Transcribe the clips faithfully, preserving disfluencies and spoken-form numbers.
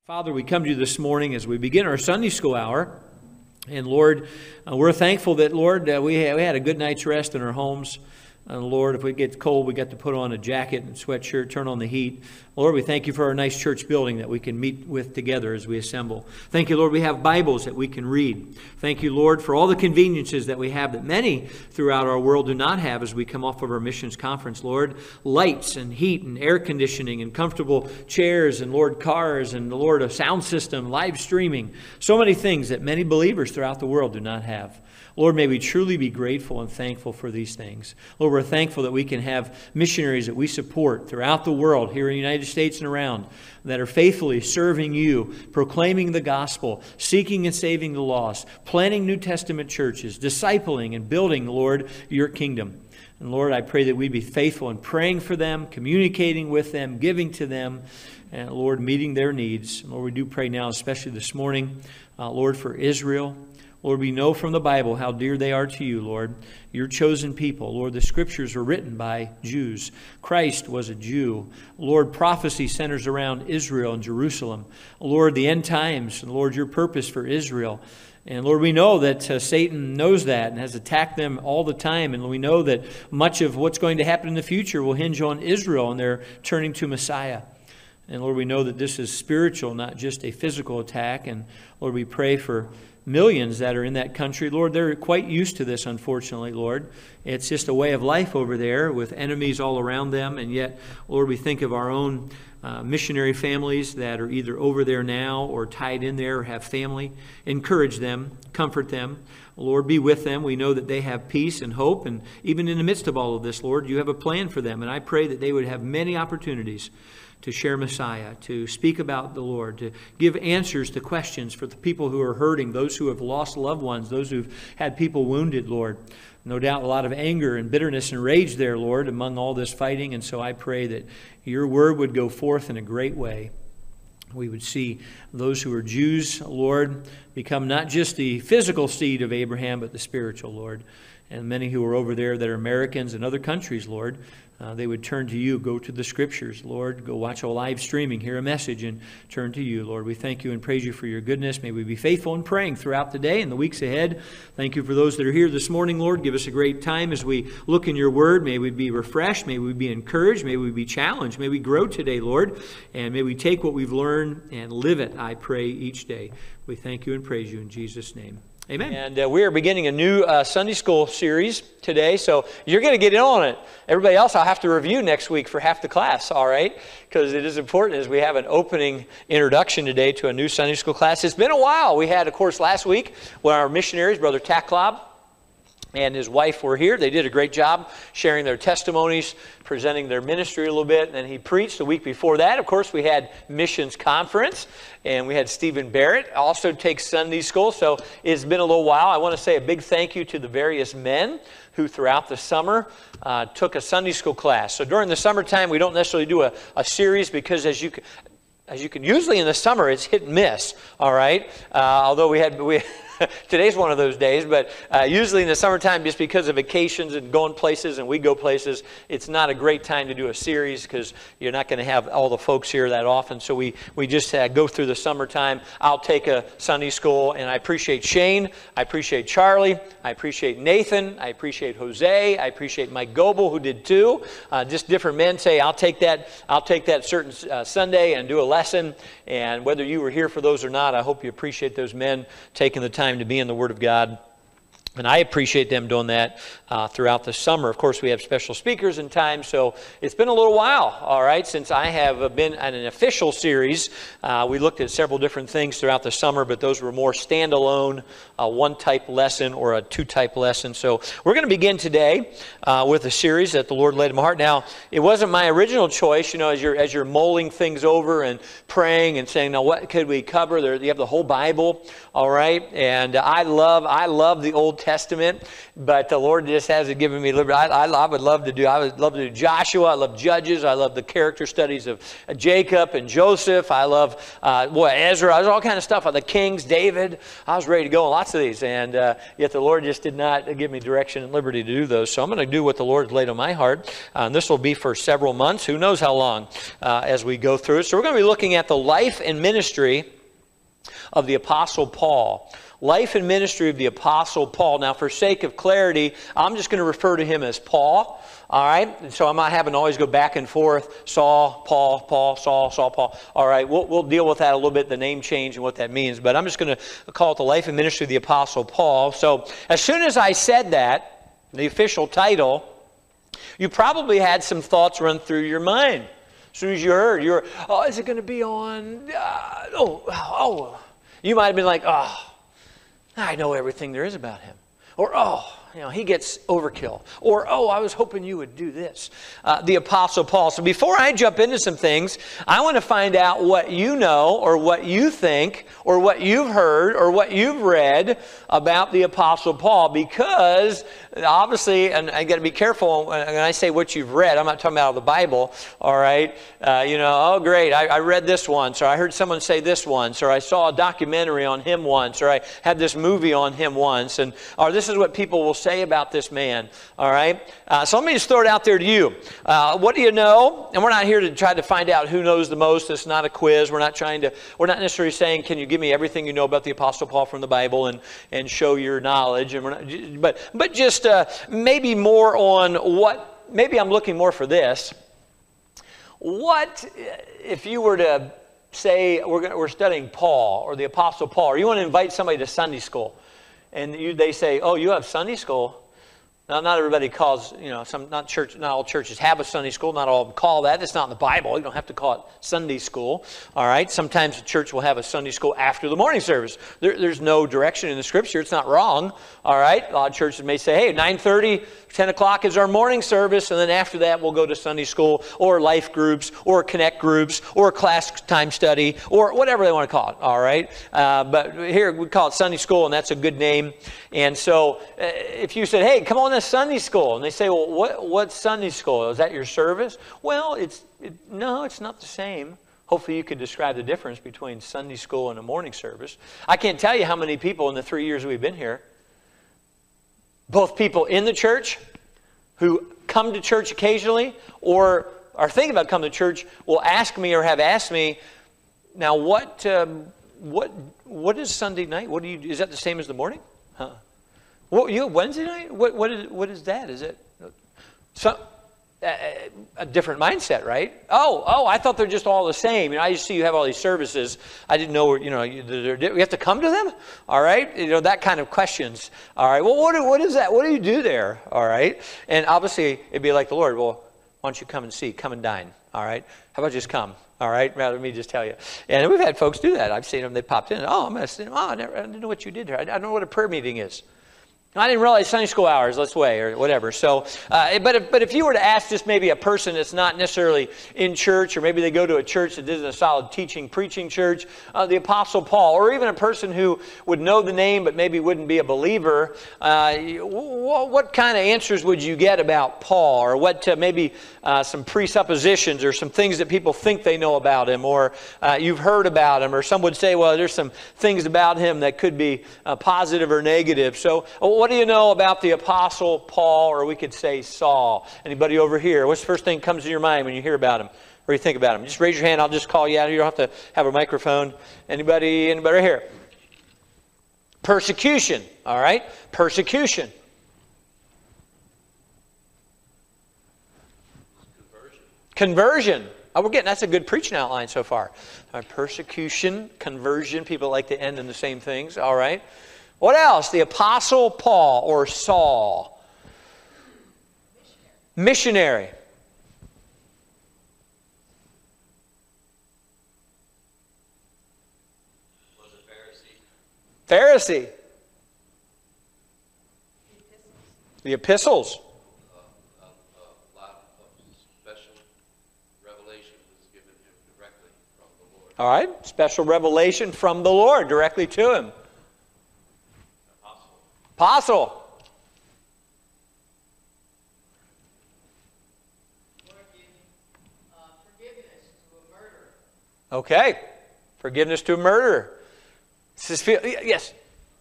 Father, we come to you this morning as we begin our Sunday school hour. And Lord, uh, we're thankful that, Lord, uh, we, ha- we had a good night's rest in our homes. And Lord, if we get cold, we got to put on a jacket and sweatshirt, turn on the heat. Lord, we thank you for our nice church building that we can meet with together as we assemble. Thank you, Lord, we have Bibles that we can read. Thank you, Lord, for all the conveniences that we have that many throughout our world do not have as we come off of our missions conference, Lord. Lights and heat and air conditioning and comfortable chairs and, Lord, cars and, Lord, a sound system, live streaming. So many things that many believers throughout the world do not have. Lord, may we truly be grateful and thankful for these things. Lord, we're thankful that we can have missionaries that we support throughout the world, here in the United States and around, that are faithfully serving you, proclaiming the gospel, seeking and saving the lost, planting New Testament churches, discipling and building, Lord, your kingdom. And Lord, I pray that we be faithful in praying for them, communicating with them, giving to them, and Lord, meeting their needs. And Lord, we do pray now, especially this morning, uh, Lord, for Israel. Lord, we know from the Bible how dear they are to you, Lord. Your chosen people. Lord, the scriptures were written by Jews. Christ was a Jew. Lord, prophecy centers around Israel and Jerusalem. Lord, the end times, and Lord, your purpose for Israel. And Lord, we know that uh, Satan knows that and has attacked them all the time. And we know that much of what's going to happen in the future will hinge on Israel and their turning to Messiah. And Lord, we know that this is spiritual, not just a physical attack. And Lord, we pray for millions that are in that country. Lord, they're quite used to this, unfortunately, Lord. It's just a way of life over there with enemies all around them. And yet, Lord, we think of our own uh, missionary families that are either over there now or tied in there or have family. Encourage them, comfort them. Lord, be with them. We know that they have peace and hope. And even in the midst of all of this, Lord, you have a plan for them. And I pray that they would have many opportunities to share Messiah, to speak about the Lord, to give answers to questions for the people who are hurting, those who have lost loved ones, those who've had people wounded, Lord. No doubt a lot of anger and bitterness and rage there, Lord, among all this fighting. And so I pray that your word would go forth in a great way. We would see those who are Jews, Lord, become not just the physical seed of Abraham, but the spiritual, Lord. And many who are over there that are Americans in other countries, Lord, Uh, they would turn to you, go to the scriptures, Lord, go watch a live streaming, hear a message, and turn to you, Lord. We thank you and praise you for your goodness. May we be faithful in praying throughout the day and the weeks ahead. Thank you for those that are here this morning, Lord. Give us a great time as we look in your word. May we be refreshed. May we be encouraged. May we be challenged. May we grow today, Lord. And may we take what we've learned and live it, I pray, each day. We thank you and praise you in Jesus' name. Amen. And uh, we are beginning a new uh, Sunday school series today, so you're going to get in on it. Everybody else, I'll have to review next week for half the class, all right? Because it is important as we have an opening introduction today to a new Sunday school class. It's been a while. We had, of course, last week when our missionaries, Brother Taklob and his wife were here. They did a great job sharing their testimonies, presenting their ministry a little bit. And then he preached the week before that. Of course, we had missions conference, and we had Stephen Barrett also take Sunday school. So it's been a little while. I want to say a big thank you to the various men who throughout the summer uh, took a Sunday school class. So during the summertime, we don't necessarily do a, a series because as you can, as you can usually in the summer, it's hit and miss. All right. Uh, although we had we. Today's one of those days, but uh, usually in the summertime, just because of vacations and going places and we go places, it's not a great time to do a series because you're not going to have all the folks here that often. So we, we just uh, go through the summertime. I'll take a Sunday school, and I appreciate Shane. I appreciate Charlie. I appreciate Nathan. I appreciate Jose. I appreciate Mike Goebel, who did too. Uh, just different men say, I'll take that, I'll take that certain uh, Sunday and do a lesson. And whether you were here for those or not, I hope you appreciate those men taking the time to be in the Word of God. And I appreciate them doing that uh, throughout the summer. Of course, we have special speakers in time, so it's been a little while, all right, since I have been in an official series. Uh, we looked at several different things throughout the summer, but those were more standalone, uh, one-type lesson or a two-type lesson. So we're going to begin today uh, with a series that the Lord laid in my heart. Now, it wasn't my original choice, you know, as you're, as you're mulling things over and praying and saying, now what could we cover? There, you have the whole Bible, all right, and I love, I love the Old Testament. Testament, but the Lord just hasn't given me liberty. I, I, I would love to do, I would love to do Joshua. I love Judges. I love the character studies of Jacob and Joseph. I love, uh, boy, Ezra. There's all kind of stuff. The Kings, David. I was ready to go on lots of these, and uh, yet the Lord just did not give me direction and liberty to do those. So I'm going to do what the Lord's laid on my heart. Uh, and this will be for several months. Who knows how long uh, as we go through it. So we're going to be looking at the life and ministry of the Apostle Paul. Life and ministry of the Apostle Paul. Now, for sake of clarity, I'm just going to refer to him as Paul. All right? And so I'm not having to always go back and forth. Saul, Paul, Paul, Saul, Saul, Paul. All right, we'll, we'll deal with that a little bit, the name change and what that means. But I'm just going to call it the life and ministry of the Apostle Paul. So as soon as I said that, the official title, you probably had some thoughts run through your mind. As soon as you heard, you were, oh, is it going to be on, uh, oh, oh. You might have been like, oh, I know everything there is about him. Or, oh, you know, he gets overkill. Or, oh, I was hoping you would do this. Uh, the Apostle Paul. So before I jump into some things, I want to find out what you know or what you think or what you've heard or what you've read about the Apostle Paul. Because obviously, and I got to be careful when I say what you've read. I'm not talking about the Bible, all right? Uh, you know, oh, great, I, I read this once, or I heard someone say this once, or I saw a documentary on him once, or I had this movie on him once, and or this is what people will say about this man, all right? Uh, so let me just throw it out there to you. Uh, what do you know? And we're not here to try to find out who knows the most. It's not a quiz. We're not trying to, we're not necessarily saying, can you give me everything you know about the Apostle Paul from the Bible and, and show your knowledge? And we're not, but, but just uh, maybe more on what, maybe I'm looking more for this. What, if you were to say, we're, gonna, we're studying Paul or the Apostle Paul, or you want to invite somebody to Sunday school, and you, they say, oh, you have Sunday school? Now, not everybody calls, you know, some not church, not all churches have a Sunday school. Not all of them call that. It's not in the Bible. You don't have to call it Sunday school. All right. Sometimes the church will have a Sunday school after the morning service. There, there's no direction in the Scripture. It's not wrong. All right. A lot of churches may say, hey, nine thirty, ten o'clock is our morning service, and then after that we'll go to Sunday school or life groups or connect groups or class time study or whatever they want to call it. All right. Uh, but here we call it Sunday school, and that's a good name. And so uh, if you said, hey, come on to Sunday school, and they say, well, what what's Sunday school? Is that your service? Well, it's it, no, it's not the same. Hopefully you could describe the difference between Sunday school and a morning service. I can't tell you how many people in the three years we've been here, both people in the church who come to church occasionally or are thinking about coming to church, will ask me or have asked me, now what um, what what is Sunday night? What do you is that the same as the morning? Huh? What, you Wednesday night? What what is what is that? Is it some a, a different mindset, right? Oh oh, I thought they're just all the same. You know, I just see you have all these services. I didn't know. You know, you, we have to come to them. All right, you know that kind of questions. All right. Well, what what is that? What do you do there? All right. And obviously, it'd be like the Lord. Well, why don't you come and see? Come and dine. All right. How about just come? All right, rather than me just tell you. And we've had folks do that. I've seen them. They popped in. Oh, I'm going to say, oh, I, never, I didn't know what you did here. I, I don't know what a prayer meeting is. I didn't realize Sunday school hours, let's way, or whatever. So, uh, but, if, but if you were to ask just maybe a person that's not necessarily in church, or maybe they go to a church that isn't a solid teaching, preaching church, uh, the Apostle Paul, or even a person who would know the name but maybe wouldn't be a believer, uh, what, what kind of answers would you get about Paul? Or what uh, maybe uh, some presuppositions or some things that people think they know about him, or uh, you've heard about him, or some would say, well, there's some things about him that could be uh, positive or negative. So, what do you know about the Apostle Paul, or we could say Saul? Anybody over here? What's the first thing that comes to your mind when you hear about him, or you think about him? Just raise your hand. I'll just call you out. You don't have to have a microphone. Anybody? Anybody right here? Persecution. All right. Persecution. Conversion. Conversion. Oh, we're getting, that's a good preaching outline so far. All right, persecution, conversion. People like to end in the same things. All right. What else? The Apostle Paul, or Saul. Missionary. Missionary. Was a Pharisee. Pharisee. The epistles. Uh, uh, a lot of special revelation was given him directly from the Lord. All right. Special revelation from the Lord directly to him. Apostle. Okay. Forgiveness to a murderer. This is, yes.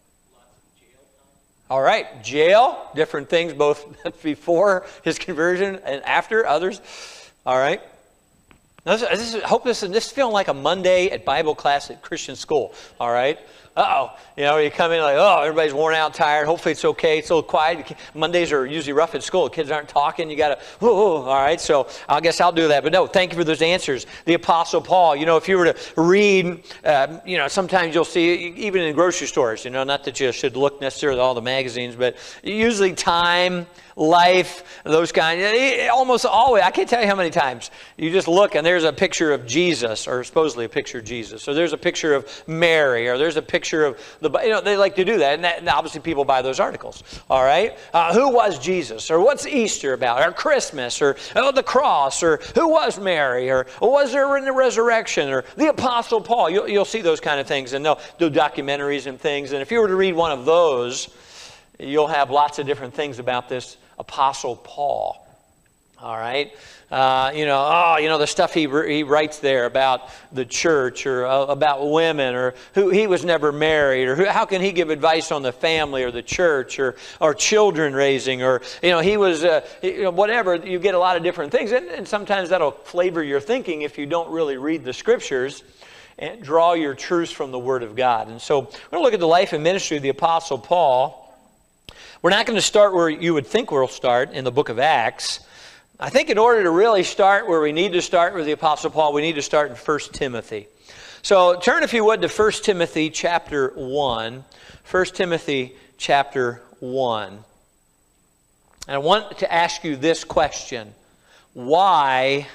All right. Jail. Different things both before his conversion and after. Others. All right. Now, this, this is, I hope this is, this is feeling like a Monday at Bible class at Christian school. All right. Uh-oh. You know, you come in like, oh, everybody's worn out, tired. Hopefully it's okay. It's a little quiet. Mondays are usually rough at school. Kids aren't talking. You got to, whoa, all right. So I guess I'll do that. But no, thank you for those answers. The Apostle Paul, you know, if you were to read, uh, you know, sometimes you'll see, even in grocery stores, you know, not that you should look necessarily at all the magazines, but usually Time, Life, those kind, almost always, I can't tell you how many times, you just look and there's a picture of Jesus, or supposedly a picture of Jesus, or there's a picture of Mary, or there's a picture of the, you know, they like to do that, and, that, and obviously people buy those articles, all right? Uh, who was Jesus, or what's Easter about, or Christmas, or oh, the cross, or who was Mary, or was there in the resurrection, or the Apostle Paul? You'll, you'll see those kind of things, and they'll do documentaries and things, and if you were to read one of those, you'll have lots of different things about this Apostle Paul. All right, uh, you know, oh, you know the stuff he he writes there about the church, or uh, about women, or who he was never married, or who, how can he give advice on the family or the church, or or children raising, or you know he was uh, you know, whatever. You get a lot of different things, and, and sometimes that'll flavor your thinking if you don't really read the scriptures and draw your truths from the Word of God. And so we're going to look at the life and ministry of the Apostle Paul. We're not going to start where you would think we'll start, in the book of Acts. I think in order to really start where we need to start with the Apostle Paul, we need to start in First Timothy. So turn, if you would, to First Timothy chapter one. First Timothy chapter one. And I want to ask you this question. Why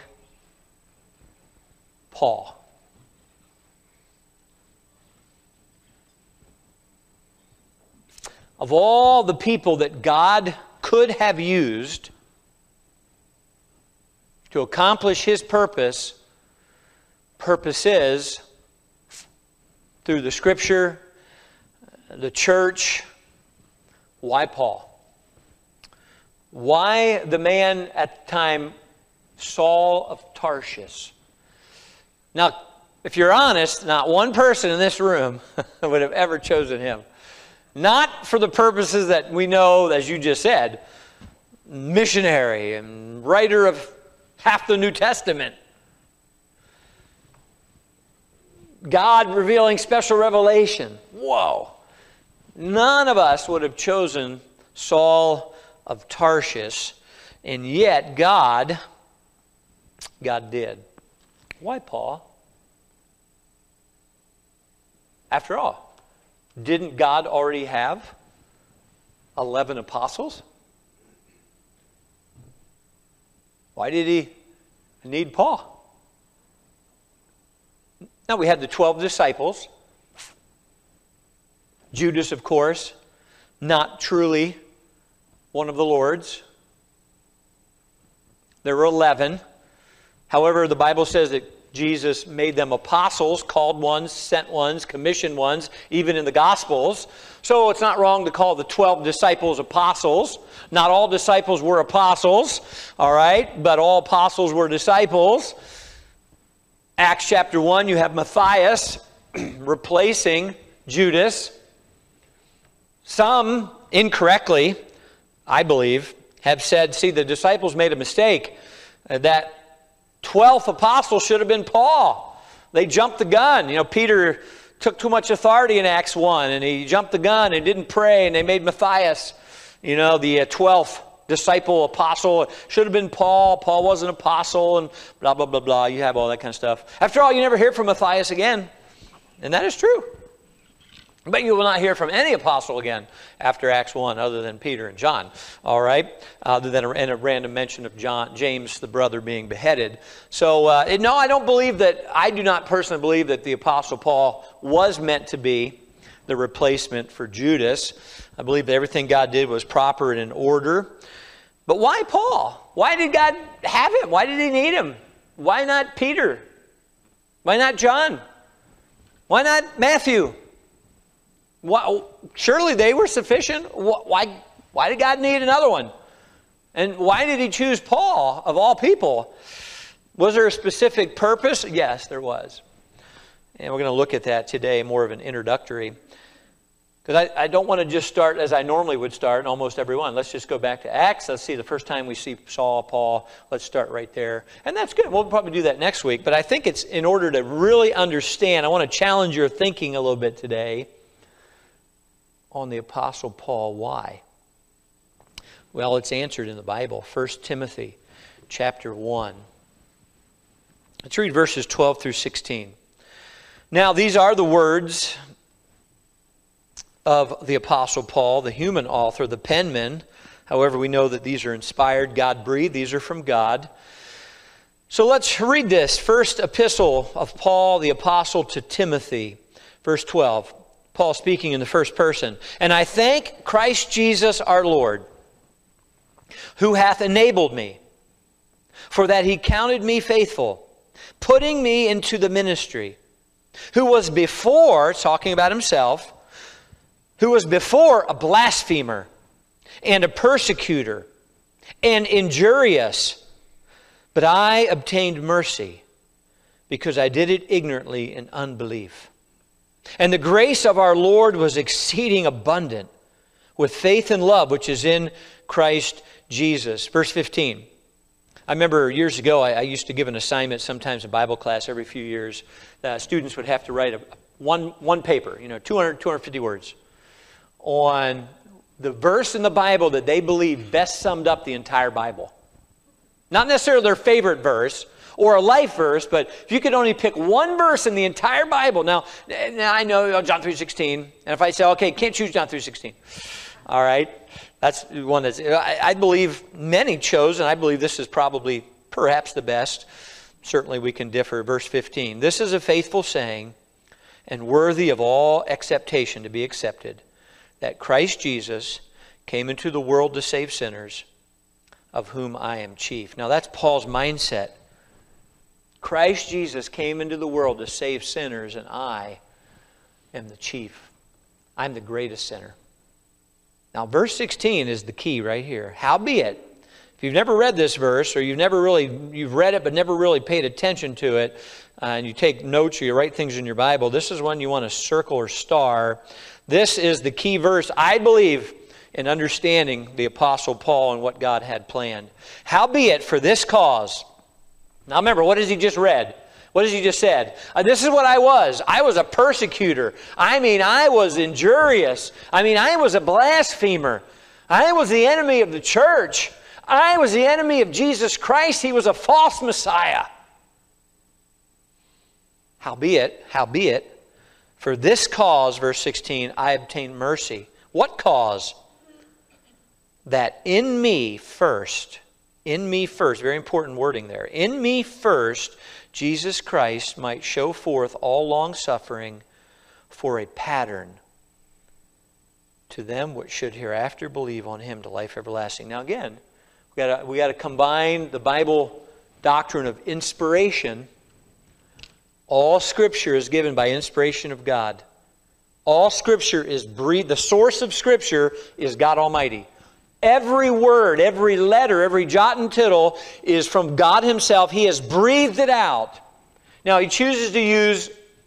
Paul? Of all the people that God could have used to accomplish His purpose, purpose is through the Scripture, the church. Why Paul? Why the man at the time, Saul of Tarshish? Now, if you're honest, not one person in this room would have ever chosen him. Not for the purposes that we know, as you just said, missionary and writer of half the New Testament. God revealing special revelation. Whoa. None of us would have chosen Saul of Tarshish, and yet God, God did. Why Paul? After all, didn't God already have eleven apostles? Why did He need Paul? Now, we had the twelve disciples. Judas, of course, not truly one of the Lord's. There were eleven. However, the Bible says that Jesus made them apostles, called ones, sent ones, commissioned ones, even in the Gospels. So it's not wrong to call the twelve disciples apostles. Not all disciples were apostles, all right, but all apostles were disciples. Acts chapter one, you have Matthias replacing Judas. Some, incorrectly, I believe, have said, see, the disciples made a mistake. Uh, that twelfth apostle should have been Paul. They jumped the gun. You know, Peter took too much authority in Acts one, and he jumped the gun and didn't pray, and they made Matthias, you know, the twelfth disciple, apostle. It should have been Paul. Paul was an apostle, and blah, blah, blah, blah. You have all that kind of stuff. After all, you never hear from Matthias again, and that is true. But you will not hear from any apostle again after Acts one other than Peter and John, all right? Other than a, and a random mention of John, James, the brother, being beheaded. So, uh, no, I don't believe that, I do not personally believe that the Apostle Paul was meant to be the replacement for Judas. I believe that everything God did was proper and in order. But why Paul? Why did God have him? Why did He need him? Why not Peter? Why not John? Why not Matthew? Why, surely they were sufficient. Why, why did God need another one? And why did he choose Paul, of all people? Was there a specific purpose? Yes, there was. And we're going to look at that today, more of an introductory. Because I, I don't want to just start as I normally would start in almost every one. Let's just go back to Acts. Let's see the first time we see Saul, Paul. Let's start right there. And that's good. We'll probably do that next week. But I think it's in order to really understand, I want to challenge your thinking a little bit today on the Apostle Paul. Why? Well, it's answered in the Bible. First Timothy chapter one. Let's read verses twelve through sixteen. Now, these are the words of the Apostle Paul, the human author, the penman. However, we know that these are inspired, God-breathed. These are from God. So let's read this. First epistle of Paul, the apostle, to Timothy. Verse twelve. Paul speaking in the first person. And I thank Christ Jesus our Lord, who hath enabled me, for that he counted me faithful, putting me into the ministry, who was before, talking about himself, who was before a blasphemer and a persecutor and injurious, but I obtained mercy because I did it ignorantly in unbelief. And the grace of our Lord was exceeding abundant with faith and love, which is in Christ Jesus. Verse fifteen. I remember years ago, I, I used to give an assignment sometimes in Bible class every few years. Uh, students would have to write a, one, one paper, you know, two hundred, two hundred fifty words, on the verse in the Bible that they believe best summed up the entire Bible. Not necessarily their favorite verse or a life verse, but if you could only pick one verse in the entire Bible. Now, now I know John three sixteen, and if I say, okay, can't choose John three sixteen. All right, that's one that's, I, I believe many chose, and I believe this is probably perhaps the best. Certainly we can differ. Verse fifteen, this is a faithful saying and worthy of all acceptation to be accepted, that Christ Jesus came into the world to save sinners, of whom I am chief. Now that's Paul's mindset. Christ Jesus came into the world to save sinners, and I am the chief. I'm the greatest sinner. Now verse sixteen is the key right here. Howbeit, if you've never read this verse, or you've never really, you've read it but never really paid attention to it, uh, and you take notes or you write things in your Bible, this is one you want to circle or star. This is the key verse, I believe, in understanding the Apostle Paul and what God had planned. Howbeit, for this cause. Now remember, what has he just read? What has he just said? Uh, this is what I was. I was a persecutor. I mean, I was injurious. I mean, I was a blasphemer. I was the enemy of the church. I was the enemy of Jesus Christ. He was a false Messiah. Howbeit, howbeit, for this cause, verse sixteen, I obtained mercy. What cause? That in me first, in me first, very important wording there, in me first, Jesus Christ might show forth all long-suffering for a pattern to them which should hereafter believe on him to life everlasting. Now again, we got we got to combine the Bible doctrine of inspiration. All Scripture is given by inspiration of God. All Scripture is breathed. The source of Scripture is God Almighty. Every word, every letter, every jot and tittle is from God Himself. He has breathed it out. Now, He chooses to use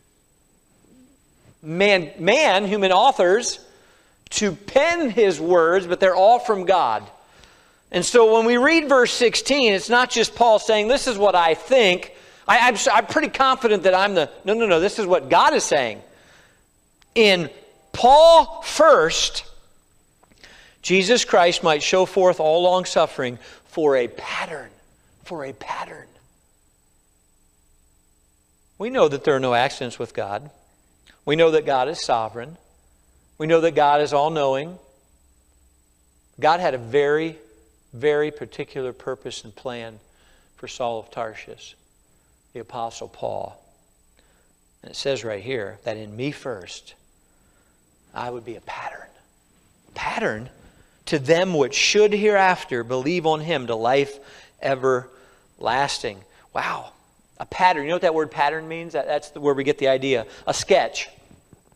man, man, human authors, to pen His words, but they're all from God. And so when we read verse sixteen, it's not just Paul saying, this is what I think. I, I'm, I'm pretty confident that I'm the... No, no, no, this is what God is saying. In Paul first, Jesus Christ might show forth all long-suffering for a pattern. For a pattern. We know that there are no accidents with God. We know that God is sovereign. We know that God is all-knowing. God had a very, very particular purpose and plan for Saul of Tarshish, the Apostle Paul. And it says right here that in me first, I would be a pattern. Pattern to them which should hereafter believe on Him to life everlasting. Wow. A pattern. You know what that word pattern means? That, that's where we get the idea. A sketch.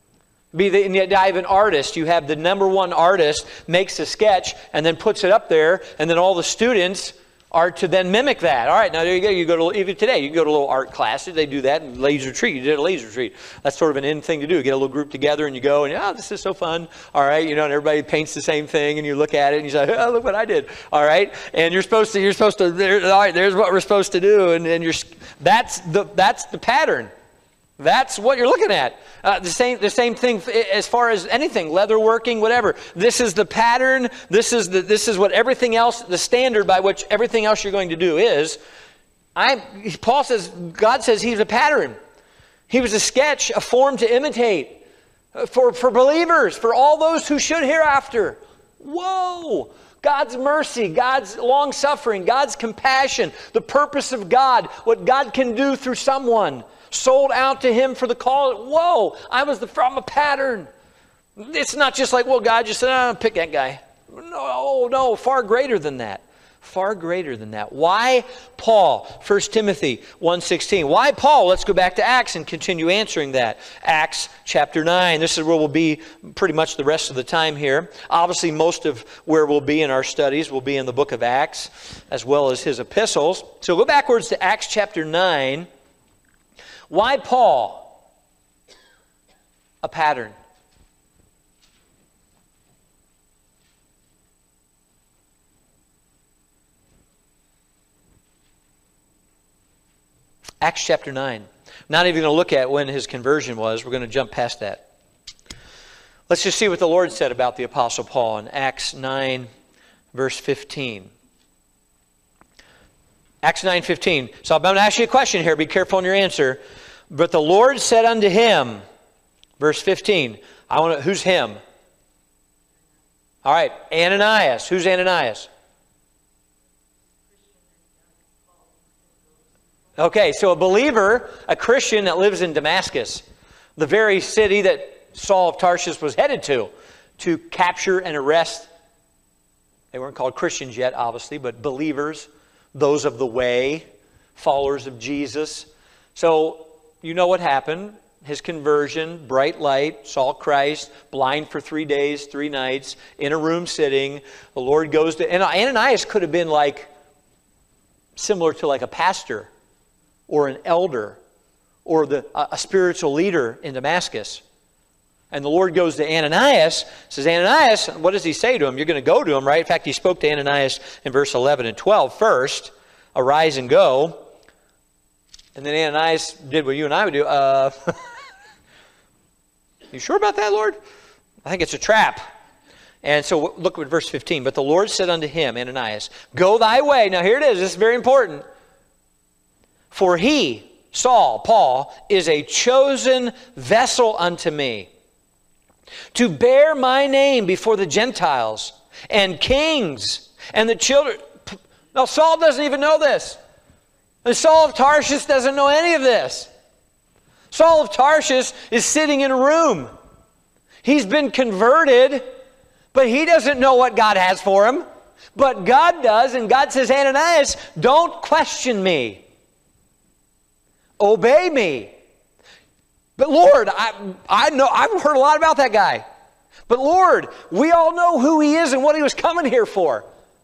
Be the, in the idea of an artist, you have the number one artist makes a sketch and then puts it up there, and then all the students are to then mimic that. All right, now there you go. You go to, even today, you can go to a little art classes. They do that in laser treat. You did a laser treat. That's sort of an in thing to do. Get a little group together and you go and, oh, this is so fun. All right, you know, and everybody paints the same thing and you look at it and you say, oh, look what I did. All right, and you're supposed to, you're supposed to, there, all right, there's what we're supposed to do. And, and you're, that's the, that's the pattern. That's what you're looking at. Uh, the same, the same thing as far as anything, leather working, whatever. This is the pattern. This is the, this is what everything else, the standard by which everything else you're going to do is. I, Paul says, God says He's a pattern. He was a sketch, a form to imitate for, for believers, for all those who should hereafter. Whoa! God's mercy, God's long-suffering, God's compassion, the purpose of God, what God can do through someone. Sold out to Him for the call. Whoa, I was the, from a pattern. It's not just like, well, God just said, oh, pick that guy. No, no, far greater than that. Far greater than that. Why Paul? First Timothy one sixteen. Why Paul? Let's go back to Acts and continue answering that. Acts chapter nine. This is where we'll be pretty much the rest of the time here. Obviously, most of where we'll be in our studies will be in the book of Acts, as well as his epistles. So go backwards to Acts chapter nine. Why Paul? A pattern. Acts chapter nine. Not even going to look at when his conversion was. We're going to jump past that. Let's just see what the Lord said about the Apostle Paul in Acts nine, verse fifteen. Acts nine fifteen. So I'm going to ask you a question here. Be careful in your answer. But the Lord said unto him, verse fifteen. I want to, who's him? All right, Ananias. Who's Ananias? Okay, so a believer, a Christian that lives in Damascus, the very city that Saul of Tarsus was headed to, to capture and arrest. They weren't called Christians yet, obviously, but believers, those of the way, followers of Jesus. So you know what happened. His conversion, bright light, saw Christ, blind for three days, three nights, in a room sitting. The Lord goes to... And Ananias could have been like, similar to like a pastor or an elder or the, a, a spiritual leader in Damascus. And the Lord goes to Ananias, says, Ananias, what does he say to him? You're going to go to him, right? In fact, he spoke to Ananias in verse eleven and twelve first. Arise and go. And then Ananias did what you and I would do. Uh, you sure about that, Lord? I think it's a trap. And so look at verse fifteen. But the Lord said unto him, Ananias, go thy way. Now here it is. This is very important. For he, Saul, Paul, is a chosen vessel unto me, to bear my name before the Gentiles and kings and the children. Now Saul doesn't even know this. And Saul of Tarsus doesn't know any of this. Saul of Tarsus is sitting in a room. He's been converted, but he doesn't know what God has for him. But God does, and God says, Ananias, don't question me. Obey me. But Lord, I, I know, I've heard a lot about that guy. But Lord, we all know who he is and what he was coming here for.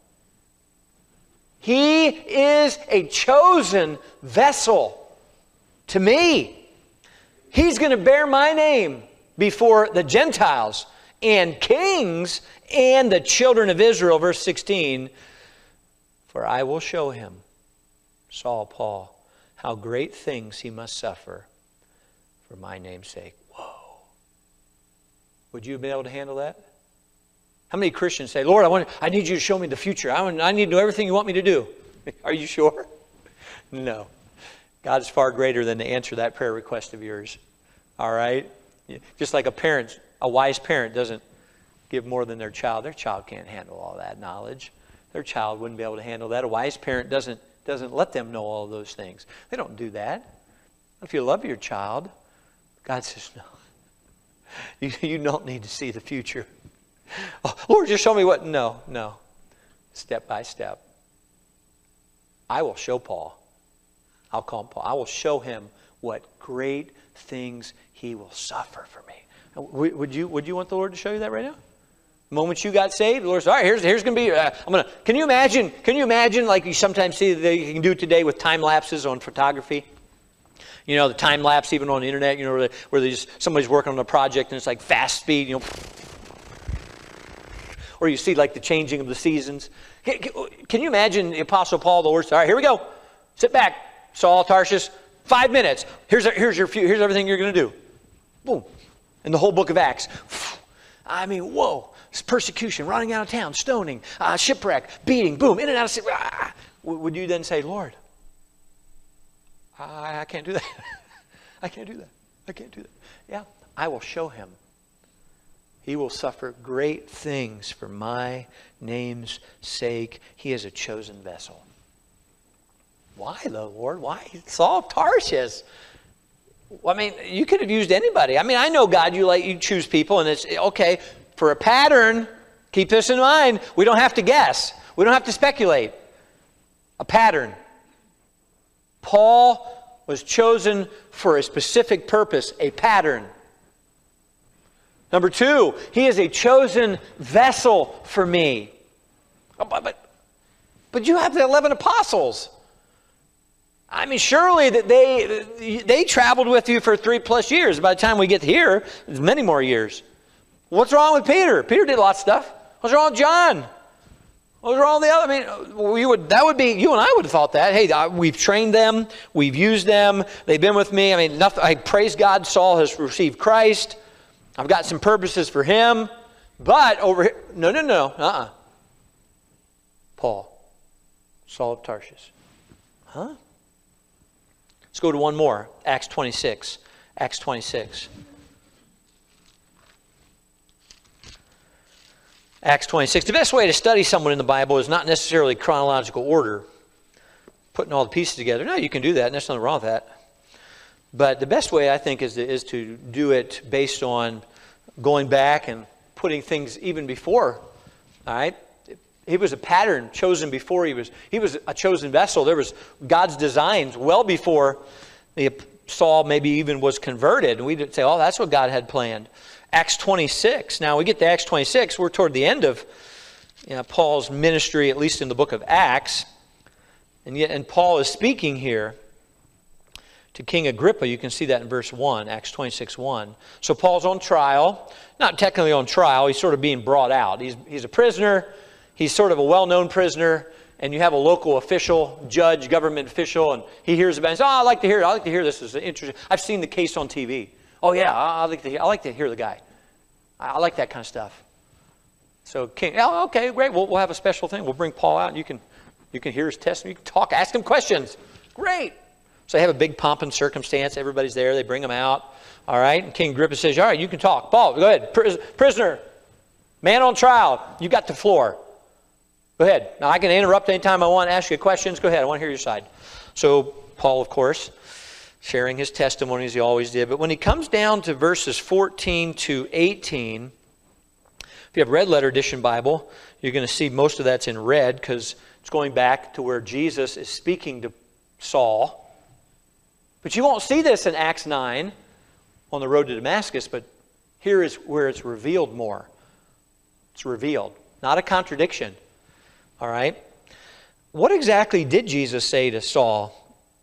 He is a chosen vessel to me. He's going to bear my name before the Gentiles and kings and the children of Israel. Verse sixteen, for I will show him, Saul, Paul, how great things he must suffer for my name's sake. Whoa. Would you be able to handle that? How many Christians say, Lord, I want, I need you to show me the future. I, want, I need to know everything you want me to do. Are you sure? No. God is far greater than to answer that prayer request of yours. All right? Just like a parent, a wise parent doesn't give more than their child. Their child can't handle all that knowledge. Their child wouldn't be able to handle that. A wise parent doesn't, doesn't let them know all of those things. They don't do that. If you love your child, God says, no. You, you don't need to see the future. Oh, Lord, just show me what. No, no. Step by step. I will show Paul. I'll call him Paul. I will show him what great things he will suffer for me. Would would you, would you want the Lord to show you that right now? The moment you got saved, the Lord said, all right, here's, here's going to be, uh, I'm going to, can you imagine, can you imagine like you sometimes see that you can do today with time lapses on photography? You know, the time lapse even on the internet, you know, where, they, where they just, somebody's working on a project and it's like fast speed, you know. Or you see like the changing of the seasons. Can, can you imagine the Apostle Paul, the Lord said, all right, here we go. Sit back, Saul of Tarsus, five minutes. Here's, here's, your, here's everything you're going to do. Boom. In the whole book of Acts. I mean, whoa. It's persecution, running out of town, stoning, uh, shipwreck, beating, boom, in and out of... Ah. Would you then say, Lord, I, I can't do that. I can't do that. I can't do that. Yeah, I will show him. He will suffer great things for my name's sake. He is a chosen vessel. Why, though, Lord? Why? Saul of Tarsus. I mean, you could have used anybody. I mean, I know, God, you, like, you choose people, and it's okay. For a pattern, keep this in mind, we don't have to guess. We don't have to speculate. A pattern. Paul was chosen for a specific purpose, a pattern. Number two, he is a chosen vessel for me. Oh, but, but, but you have the eleven apostles. I mean, surely that they, they traveled with you for three plus years. By the time we get here, it's many more years. What's wrong with Peter? Peter did a lot of stuff. What's wrong with John? What's wrong with the other? I mean, we would, that would be, you and I would have thought that. Hey, we've trained them. We've used them. They've been with me. I mean, nothing, I praise God Saul has received Christ. I've got some purposes for him. But over here, no, no, no. Uh-uh. Paul, Saul of Tarsus. Huh? Let's go to one more. Acts twenty-six. Acts twenty-six. Acts twenty-six. The best way to study someone in the Bible is not necessarily chronological order, putting all the pieces together. No, you can do that, and there's nothing wrong with that. But the best way, I think, is to, is to do it based on going back and putting things even before. All right? He was a pattern chosen before he was, he was a chosen vessel. There was God's designs well before the Saul maybe even was converted. And we'd say, oh, that's what God had planned. Acts twenty-six. Now, we get to Acts twenty-six. We're toward the end of you know, Paul's ministry, at least in the book of Acts. And yet, and Paul is speaking here to King Agrippa. You can see that in verse one, Acts twenty-six one. So Paul's on trial. Not technically on trial. He's sort of being brought out. He's, he's a prisoner. He's sort of a well-known prisoner. And you have a local official, judge, government official, and he hears about it. He says, oh, I like to hear it. I like to hear this. This is interesting. I've seen the case on T V. Oh, yeah, I, I, like to hear, I like to hear the guy. I, I like that kind of stuff. So, King, oh, okay, great. We'll, we'll have a special thing. We'll bring Paul out, and you can, you can hear his testimony. You can talk, ask him questions. Great. So they have a big pomp and circumstance. Everybody's there. They bring him out. All right. And King Agrippa says, all right, you can talk. Paul, go ahead. Pris- prisoner, man on trial. You got the floor. Go ahead. Now, I can interrupt anytime I want, ask you questions. Go ahead. I want to hear your side. So Paul, of course, sharing his testimony as he always did. But when he comes down to verses fourteen to eighteen, if you have red letter edition Bible, you're going to see most of that's in red because it's going back to where Jesus is speaking to Saul. But you won't see this in Acts nine on the road to Damascus, but here is where it's revealed more. It's revealed, not a contradiction. All right? What exactly did Jesus say to Saul?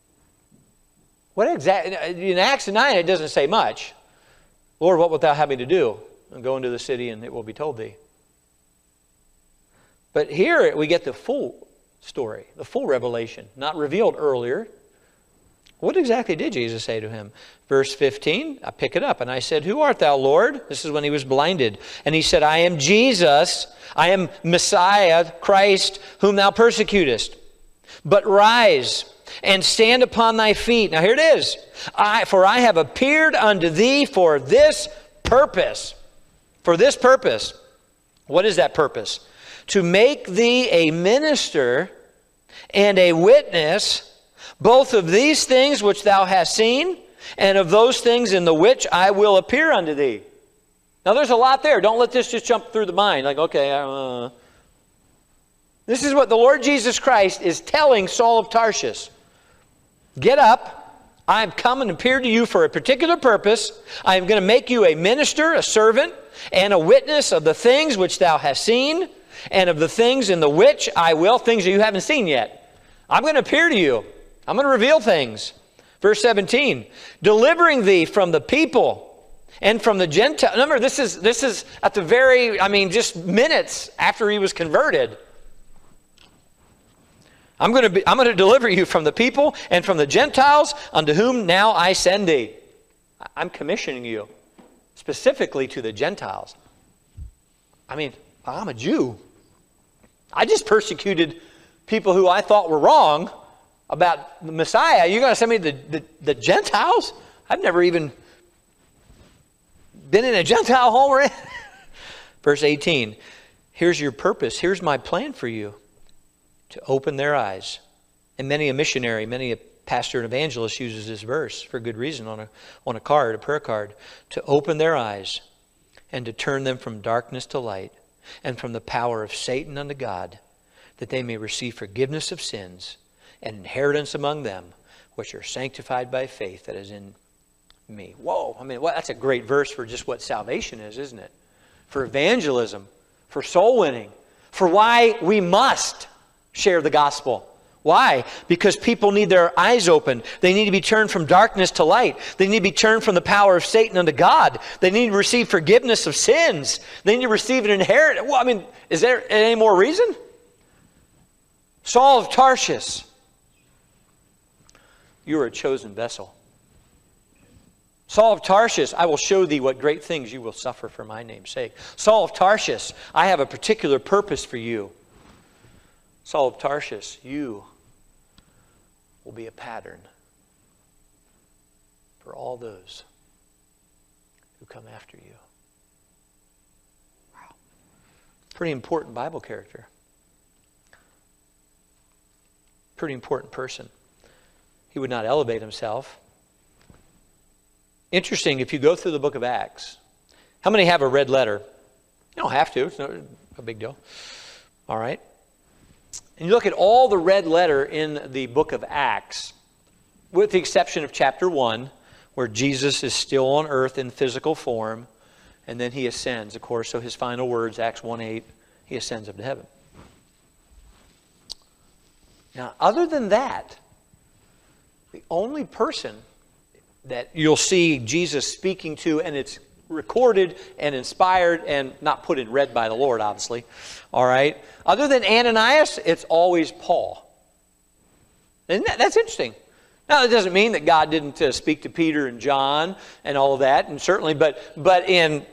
What exactly? In Acts nine, it doesn't say much. Lord, what wilt thou have me to do? And go into the city, and it will be told thee. But here we get the full story, the full revelation, not revealed earlier. What exactly did Jesus say to him? Verse fifteen, I pick it up, and I said, who art thou, Lord? This is when he was blinded. And he said, I am Jesus. I am Messiah, Christ, whom thou persecutest. But rise and stand upon thy feet. Now here it is. I, for I have appeared unto thee for this purpose. For this purpose. What is that purpose? To make thee a minister and a witness, both of these things which thou hast seen, and of those things in the which I will appear unto thee. Now there's a lot there. Don't let this just jump through the mind. Like, okay, uh, this is what the Lord Jesus Christ is telling Saul of Tarsus. Get up, I have come and appeared to you for a particular purpose. I am going to make you a minister, a servant, and a witness of the things which thou hast seen, and of the things in the which I will, things that you haven't seen yet. I'm going to appear to you. I'm going to reveal things. Verse seventeen, delivering thee from the people and from the Gentiles. Remember, this is, this is at the very, I mean, just minutes after he was converted. I'm going to be, I'm going to deliver you from the people and from the Gentiles, unto whom now I send thee. I'm commissioning you specifically to the Gentiles. I mean, I'm a Jew. I just persecuted people who I thought were wrong about the Messiah. You're going to send me to the, the, the Gentiles? I've never even been in a Gentile home or anything. Verse eighteen, here's your purpose. Here's my plan for you. To open their eyes. And many a missionary, many a pastor and evangelist uses this verse for good reason on a, on a card, a prayer card. To open their eyes and to turn them from darkness to light and from the power of Satan unto God, that they may receive forgiveness of sins and inheritance among them, which are sanctified by faith that is in me. Whoa, I mean, well, that's a great verse for just what salvation is, isn't it? For evangelism, for soul winning, for why we must share the gospel. Why? Because people need their eyes opened. They need to be turned from darkness to light. They need to be turned from the power of Satan unto God. They need to receive forgiveness of sins. They need to receive an inheritance. Well, I mean, is there any more reason? Saul of Tarshish, you are a chosen vessel. Saul of Tarshish, I will show thee what great things you will suffer for my name's sake. Saul of Tarshish, I have a particular purpose for you. Saul of Tarshish, you will be a pattern for all those who come after you. Wow. Pretty important Bible character. Pretty important person. He would not elevate himself. Interesting, if you go through the book of Acts, how many have a red letter? You don't have to. It's not a big deal. All right. And you look at all the red letter in the book of Acts, with the exception of chapter one, where Jesus is still on earth in physical form, and then he ascends, of course. So his final words, Acts one eight, he ascends up to heaven. Now, other than that, the only person that you'll see Jesus speaking to, and it's recorded and inspired and not put in red by the Lord, obviously. All right. Other than Ananias, it's always Paul. And that, that's interesting. Now, it doesn't mean that God didn't uh, speak to Peter and John and all of that, and certainly, but but in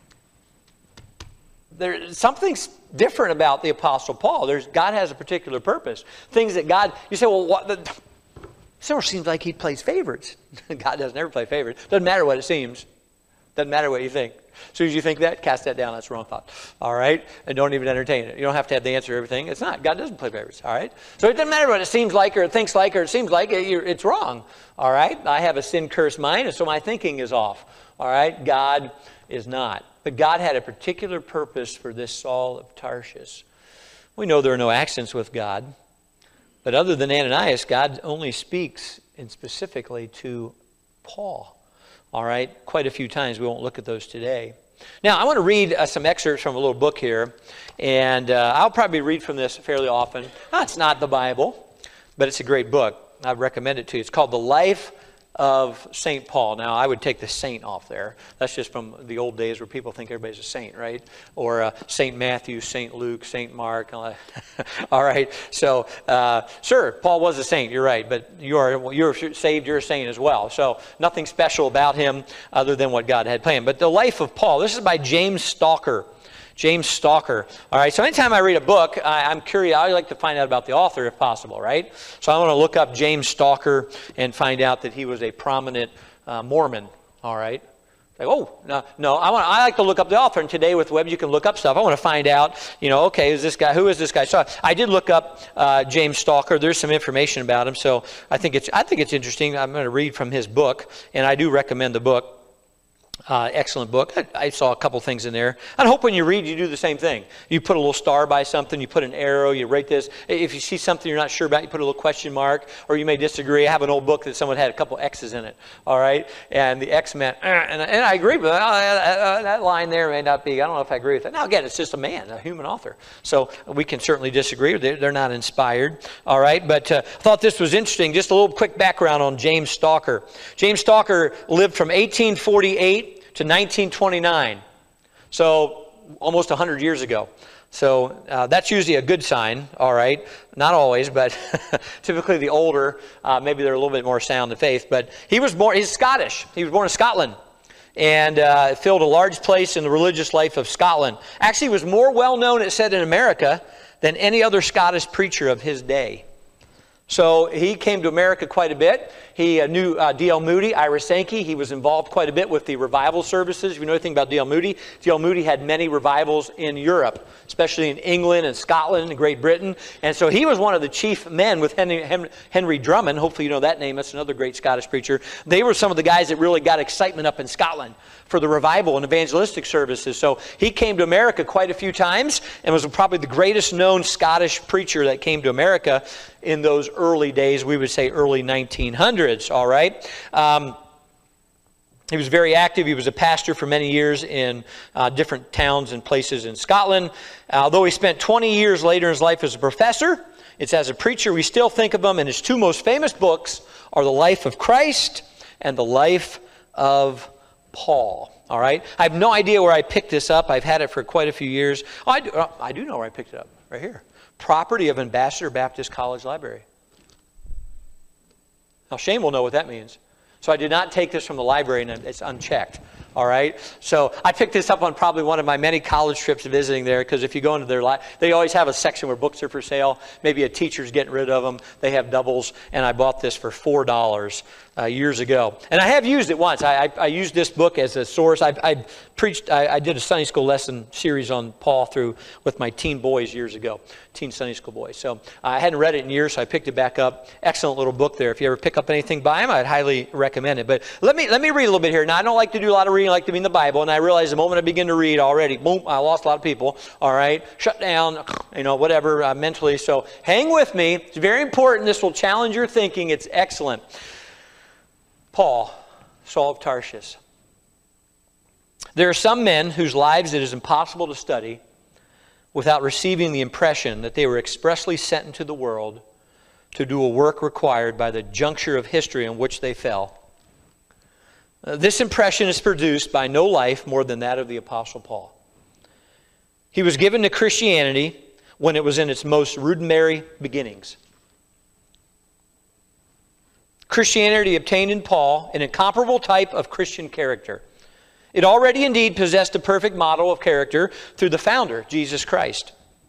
there's something different about the Apostle Paul. There's God has a particular purpose. Things that God, you say, well, what? The, it sort of seems like he plays favorites. God doesn't ever play favorites. Doesn't matter what it seems. Doesn't matter what you think. As soon as you think that, cast that down. That's the wrong thought. All right? And don't even entertain it. You don't have to have the answer to everything. It's not. God doesn't play favorites. All right? So it doesn't matter what it seems like or it thinks like or it seems like. It's wrong. All right? I have a sin-cursed mind, and so my thinking is off. All right? God is not. But God had a particular purpose for this Saul of Tarshish. We know there are no accidents with God. But other than Ananias, God only speaks and specifically to Paul. All right, quite a few times. We won't look at those today. Now, I want to read uh, some excerpts from a little book here. And uh, I'll probably read from this fairly often. No, it's not the Bible, but it's a great book. I recommend it to you. It's called The Life of Saint Paul. Now, I would take the saint off there. That's just from the old days where people think everybody's a saint, right? Or uh, Saint Matthew, Saint Luke, Saint Mark. All right. So, uh, sure, Paul was a saint. You're right. But you are, you're saved. You're a saint as well. So, nothing special about him other than what God had planned. But The Life of Paul. This is by James Stalker. James Stalker. All right, so anytime I read a book, I, I'm curious. I like to find out about the author if possible, right? So I want to look up James Stalker and find out that he was a prominent uh, Mormon. All right. Like, oh, no, no. I want. I like to look up the author, and today with the web you can look up stuff. I want to find out, you know, okay, is this guy? Who is this guy? So I did look up uh, James Stalker. There's some information about him, so I think it's. I think it's interesting. I'm going to read from his book, and I do recommend the book. Uh, excellent book. I, I saw a couple things in there. I hope when you read, you do the same thing. You put a little star by something, you put an arrow, you rate this. If you see something you're not sure about, you put a little question mark, or you may disagree. I have an old book that someone had a couple X's in it, all right? And the X meant, uh, and, and I agree with that. Uh, that line there may not be, I don't know if I agree with that. Now, again, it's just a man, a human author. So we can certainly disagree. They're, they're not inspired, all right? But I uh, thought this was interesting. Just a little quick background on James Stalker. James Stalker lived from eighteen forty-eight to nineteen twenty-nine, so almost one hundred years ago. So uh, that's usually a good sign, all right? Not always, but typically the older, uh, maybe they're a little bit more sound in faith. But he was born, he's Scottish. He was born in Scotland and uh, filled a large place in the religious life of Scotland. Actually, he was more well-known, it said, in America than any other Scottish preacher of his day. So he came to America quite a bit. He uh, knew uh, D L Moody, Ira Sankey. He was involved quite a bit with the revival services. If you know anything about D L Moody, D L Moody had many revivals in Europe, especially in England and Scotland and Great Britain. And so he was one of the chief men with Henry, Henry Drummond. Hopefully you know that name. That's another great Scottish preacher. They were some of the guys that really got excitement up in Scotland for the revival and evangelistic services. So he came to America quite a few times and was probably the greatest known Scottish preacher that came to America in those early days. We would say early nineteen hundreds, all right? Um, he was very active. He was a pastor for many years in uh, different towns and places in Scotland. Although he spent twenty years later in his life as a professor, it's as a preacher we still think of him, and his two most famous books are The Life of Christ and The Life of Paul. All right? I have no idea where I picked this up. I've had it for quite a few years. Oh, I, do, I do know where I picked it up. Right here. Property of Ambassador Baptist College Library. Now, Shane will know what that means. So I did not take this from the library, and it's unchecked. All right? So I picked this up on probably one of my many college trips visiting there, because if you go into their library, they always have a section where books are for sale. Maybe a teacher's getting rid of them. They have doubles, and I bought this for four dollars uh, years ago. And I have used it once. I, I, I used this book as a source. I, I preached, I, I did a Sunday school lesson series on Paul through with my teen boys years ago, teen Sunday school boys. So I hadn't read it in years, so I picked it back up. Excellent little book there. If you ever pick up anything by him, I'd highly recommend it. But let me let me read a little bit here. Now, I don't like to do a lot of reading. I like to be in the Bible, and I realize the moment I begin to read already, boom, I lost a lot of people. All right, shut down, you know, whatever, uh, mentally. So hang with me. It's very important. This will challenge your thinking. It's excellent. Paul, Saul of Tarsus. There are some men whose lives it is impossible to study without receiving the impression that they were expressly sent into the world to do a work required by the juncture of history in which they fell. Uh, this impression is produced by no life more than that of the Apostle Paul. He was given to Christianity when it was in its most rudimentary beginnings. Christianity obtained in Paul an incomparable type of Christian character. It already indeed possessed a perfect model of character through the founder, Jesus Christ.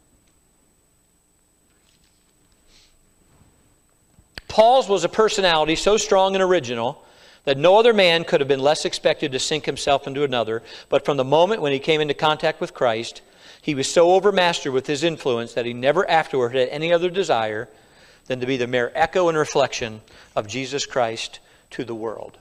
Paul's was a personality so strong and original that no other man could have been less expected to sink himself into another. But from the moment when he came into contact with Christ, he was so overmastered with his influence that he never afterward had any other desire than to be the mere echo and reflection of Jesus Christ to the world.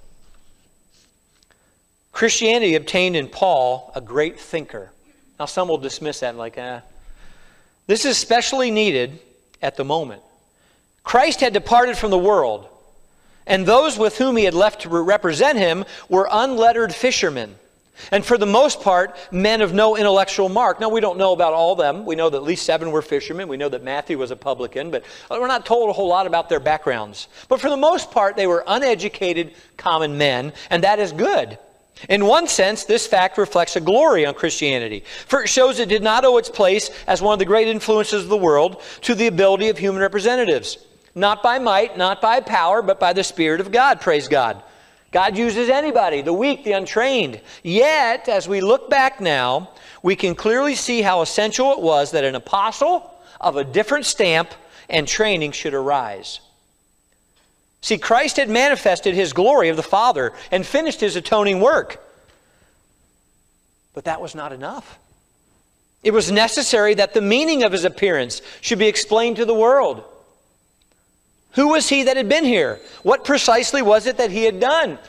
Christianity obtained in Paul a great thinker. Now some will dismiss that like, eh. This is especially needed at the moment. Christ had departed from the world, and those with whom he had left to represent him were unlettered fishermen, and for the most part, men of no intellectual mark. Now, we don't know about all of them. We know that at least seven were fishermen. We know that Matthew was a publican, but we're not told a whole lot about their backgrounds. But for the most part, they were uneducated common men, and that is good. In one sense, this fact reflects a glory on Christianity, for it shows it did not owe its place as one of the great influences of the world to the ability of human representatives. Not by might, not by power, but by the Spirit of God, praise God. God uses anybody, the weak, the untrained. Yet, as we look back now, we can clearly see how essential it was that an apostle of a different stamp and training should arise. See, Christ had manifested his glory of the Father and finished his atoning work. But that was not enough. It was necessary that the meaning of his appearance should be explained to the world. Who was he that had been here? What precisely was it that he had done?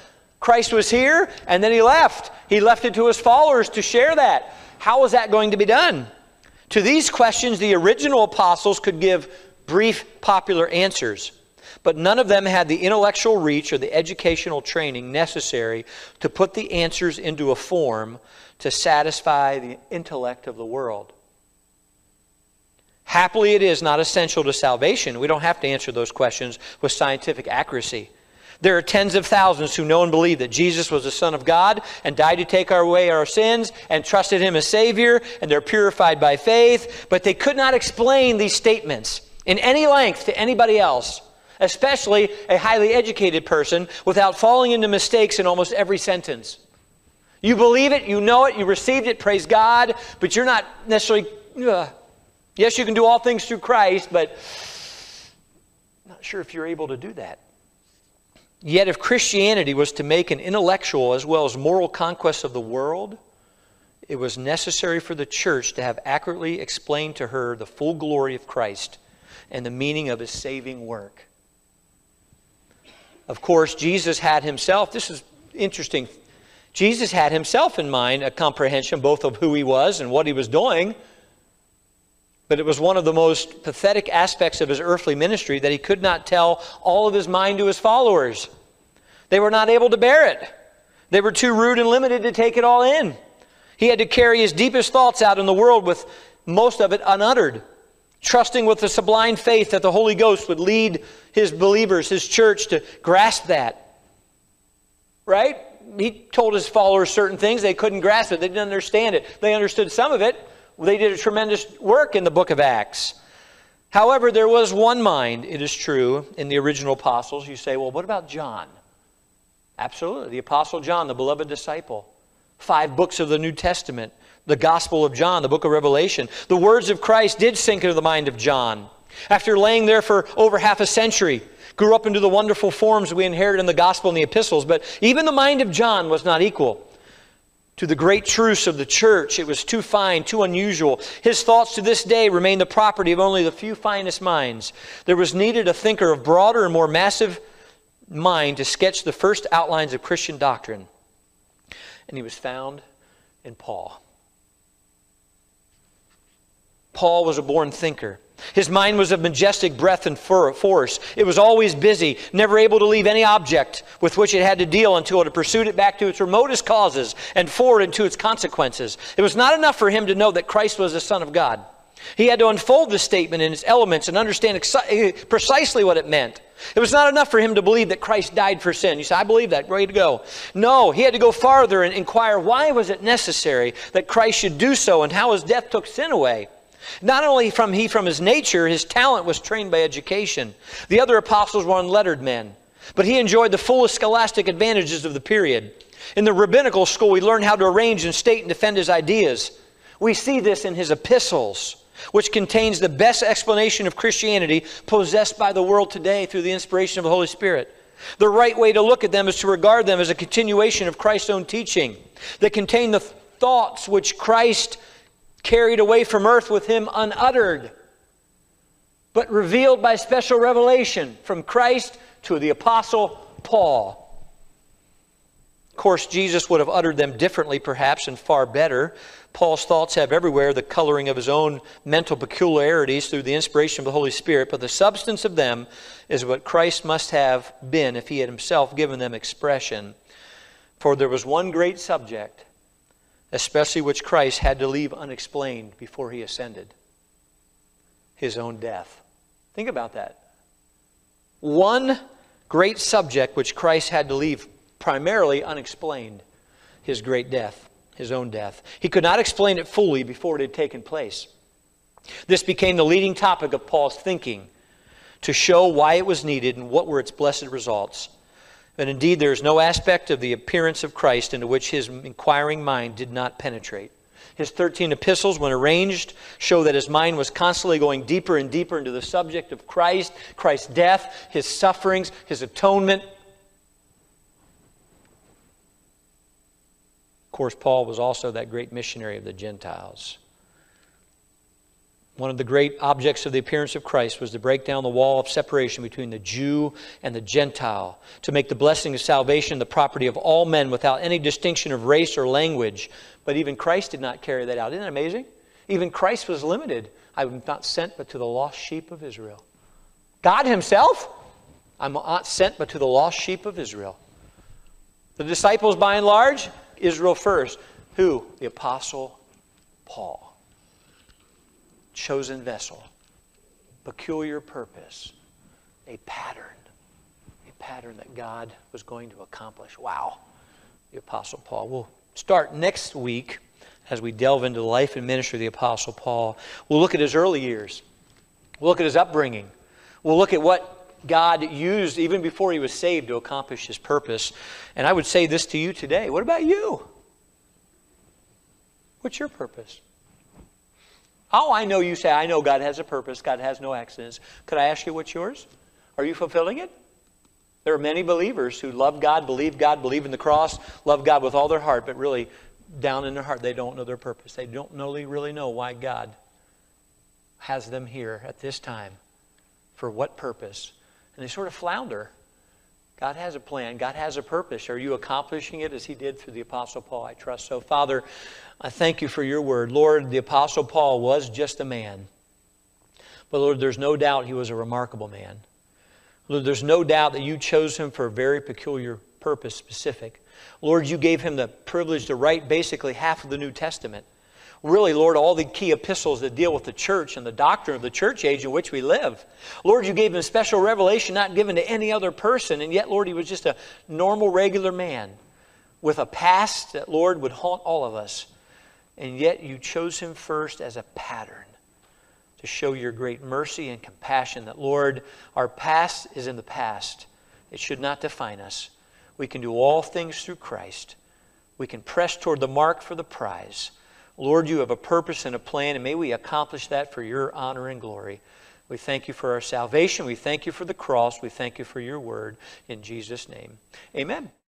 Christ was here, and then he left. He left it to his followers to share that. How was that going to be done? To these questions, the original apostles could give brief, popular answers, but none of them had the intellectual reach or the educational training necessary to put the answers into a form to satisfy the intellect of the world. Happily, it is not essential to salvation. We don't have to answer those questions with scientific accuracy. There are tens of thousands who know and believe that Jesus was the Son of God and died to take away our sins and trusted Him as Savior, and they're purified by faith, but they could not explain these statements in any length to anybody else, especially a highly educated person, without falling into mistakes in almost every sentence. You believe it, you know it, you received it, praise God, but you're not necessarily... Uh, yes, you can do all things through Christ, but I'm not sure if you're able to do that. Yet if Christianity was to make an intellectual as well as moral conquest of the world, it was necessary for the church to have accurately explained to her the full glory of Christ and the meaning of His saving work. Of course, Jesus had Himself, this is interesting, Jesus had Himself in mind a comprehension both of who He was and what He was doing. But it was one of the most pathetic aspects of His earthly ministry that He could not tell all of His mind to His followers. They were not able to bear it. They were too rude and limited to take it all in. He had to carry His deepest thoughts out in the world with most of it unuttered, trusting with a sublime faith that the Holy Ghost would lead His believers, His church, to grasp that. Right? He told His followers certain things. They couldn't grasp it. They didn't understand it. They understood some of it. They did a tremendous work in the book of Acts. However, there was one mind, it is true, in the original apostles. You say, well, what about John? Absolutely. The Apostle John, the beloved disciple. Five books of the New Testament. The Gospel of John, the book of Revelation. The words of Christ did sink into the mind of John. After laying there for over half a century, grew up into the wonderful forms we inherit in the Gospel and the epistles. But even the mind of John was not equal to the great truths of the church. It was too fine, too unusual. His thoughts to this day remain the property of only the few finest minds. There was needed a thinker of broader and more massive mind to sketch the first outlines of Christian doctrine. And he was found in Paul. Paul was a born thinker. His mind was of majestic breadth and force. It was always busy, never able to leave any object with which it had to deal until it had pursued it back to its remotest causes and forward into its consequences. It was not enough for him to know that Christ was the Son of God. He had to unfold the statement in its elements and understand ex- precisely what it meant. It was not enough for him to believe that Christ died for sin. You say, I believe that. Ready to go. No, he had to go farther and inquire why was it necessary that Christ should do so and how His death took sin away. Not only from he from his nature, his talent was trained by education. The other apostles were unlettered men, but he enjoyed the fullest scholastic advantages of the period. In the rabbinical school, he learned how to arrange and state and defend his ideas. We see this in his epistles, which contains the best explanation of Christianity possessed by the world today through the inspiration of the Holy Spirit. The right way to look at them is to regard them as a continuation of Christ's own teaching that contain the thoughts which Christ carried away from earth with Him unuttered, but revealed by special revelation from Christ to the Apostle Paul. Of course, Jesus would have uttered them differently, perhaps, and far better. Paul's thoughts have everywhere the coloring of his own mental peculiarities through the inspiration of the Holy Spirit, but the substance of them is what Christ must have been if He had Himself given them expression. For there was one great subject, especially which Christ had to leave unexplained before He ascended: His own death. Think about that. One great subject which Christ had to leave primarily unexplained: His great death, His own death. He could not explain it fully before it had taken place. This became the leading topic of Paul's thinking, to show why it was needed and what were its blessed results. And indeed, there is no aspect of the appearance of Christ into which his inquiring mind did not penetrate. His thirteen epistles, when arranged, show that his mind was constantly going deeper and deeper into the subject of Christ, Christ's death, His sufferings, His atonement. Of course, Paul was also that great missionary of the Gentiles. One of the great objects of the appearance of Christ was to break down the wall of separation between the Jew and the Gentile, to make the blessing of salvation the property of all men without any distinction of race or language. But even Christ did not carry that out. Isn't that amazing? Even Christ was limited. I am not sent but to the lost sheep of Israel. God himself? I'm not sent but to the lost sheep of Israel. The disciples, by and large, Israel first. Who? The Apostle Paul. Chosen vessel, peculiar purpose, a pattern, a pattern that God was going to accomplish. Wow, the Apostle Paul. We'll start next week as we delve into the life and ministry of the Apostle Paul. We'll look at his early years. We'll look at his upbringing. We'll look at what God used even before he was saved to accomplish his purpose. And I would say this to you today. What about you? What's your purpose? Oh, I know you say, I know God has a purpose. God has no accidents. Could I ask you what's yours? Are you fulfilling it? There are many believers who love God, believe God, believe in the cross, love God with all their heart, but really down in their heart they don't know their purpose. They don't really, really know why God has them here at this time. For what purpose? And they sort of flounder. God has a plan. God has a purpose. Are you accomplishing it as he did through the Apostle Paul? I trust so. Father, I thank you for your word. Lord, the Apostle Paul was just a man. But Lord, there's no doubt he was a remarkable man. Lord, there's no doubt that you chose him for a very peculiar purpose, specific. Lord, you gave him the privilege to write basically half of the New Testament. Really, Lord, all the key epistles that deal with the church and the doctrine of the church age in which we live. Lord, you gave him special revelation not given to any other person. And yet, Lord, he was just a normal, regular man with a past that, Lord, would haunt all of us. And yet you chose him first as a pattern to show your great mercy and compassion that, Lord, our past is in the past. It should not define us. We can do all things through Christ. We can press toward the mark for the prize. Lord, you have a purpose and a plan, and may we accomplish that for your honor and glory. We thank you for our salvation. We thank you for the cross. We thank you for your word. In Jesus' name, amen.